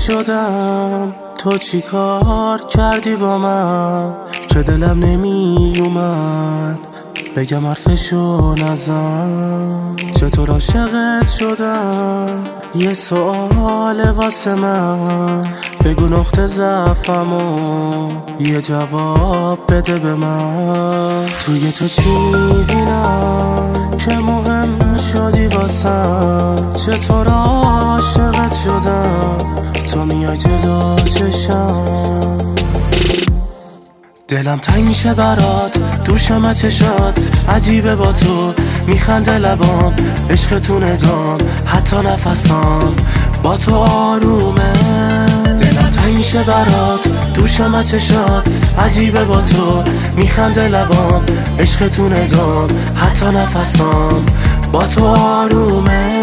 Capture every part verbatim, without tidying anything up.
شدم تو چی کار کردی با من که دلم نمی اومد بگم حرفشو نزن. چطور عاشقت شدم یه سوال واسه من، بگو نقطه ضعفمو یه جواب بده به من. توی تو چی میبینم که مهم شدی واسم، چطور عاشقت شدم تو میای جلو چشم. دلم تنگ میشه برات، دوشم چشات عجیبه با تو، میخنده لبام عشق تو نگام، حتی نفسام با تو آرومه. دلم تنگ میشه برات، دوشم چشات عجیبه با تو، میخنده لبام عشق تو نگام، حتی نفسام با تو آرومه.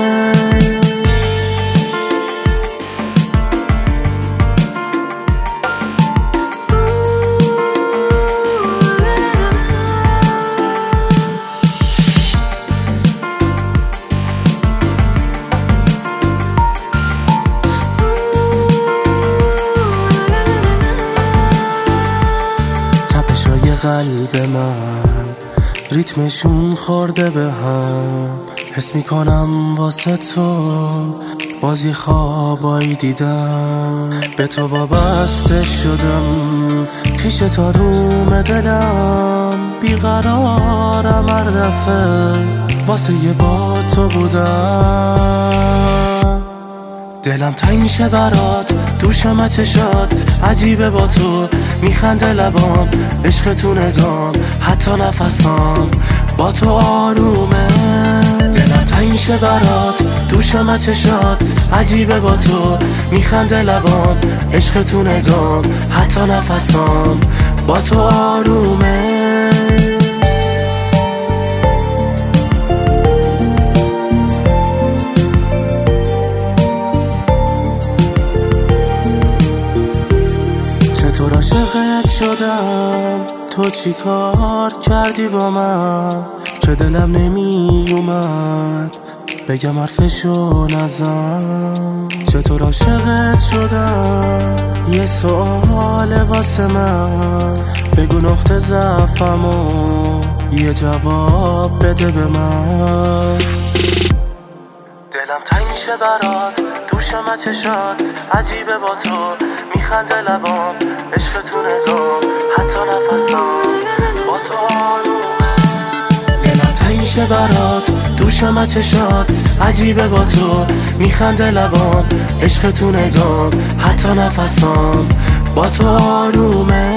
قلب من ریتمشون خورده به هم، حس میکنم واسه تو بازی خوابایی دیدم، به تو وابسته شدم پیش تا روم دلم، بیقرارم هر دفعه واسه یه با تو بودم. دلم تنگ میشه برات، دوشم چشات عجیبه با تو، میخنده لبام عشق تو نگام، حتی نفسام با تو آرومه. دلم تنگ میشه برات، دوشم چشات عجیبه با تو، میخنده لبام عشق تو نگام، حتی نفسام با تو آرومه. تو عاشقت شدم تو چی کار کردی با من که دلم نمی اومد بگم حرفشو نزن. چطور عاشقت شدم یه سوال واسه من، بگو نقطه ضعفمو یه جواب بده به من. دلم تنگ میشه برات، دوشم چشات عجیبه با تو، میخنده لبام عشق تو نگام، حتی نفسام با تو آرومه. دلم تنگ میشه برات، دوشم چشات عجیبه با تو، میخنده لبام عشق تو نگام، حتی نفسام با تو آرومه.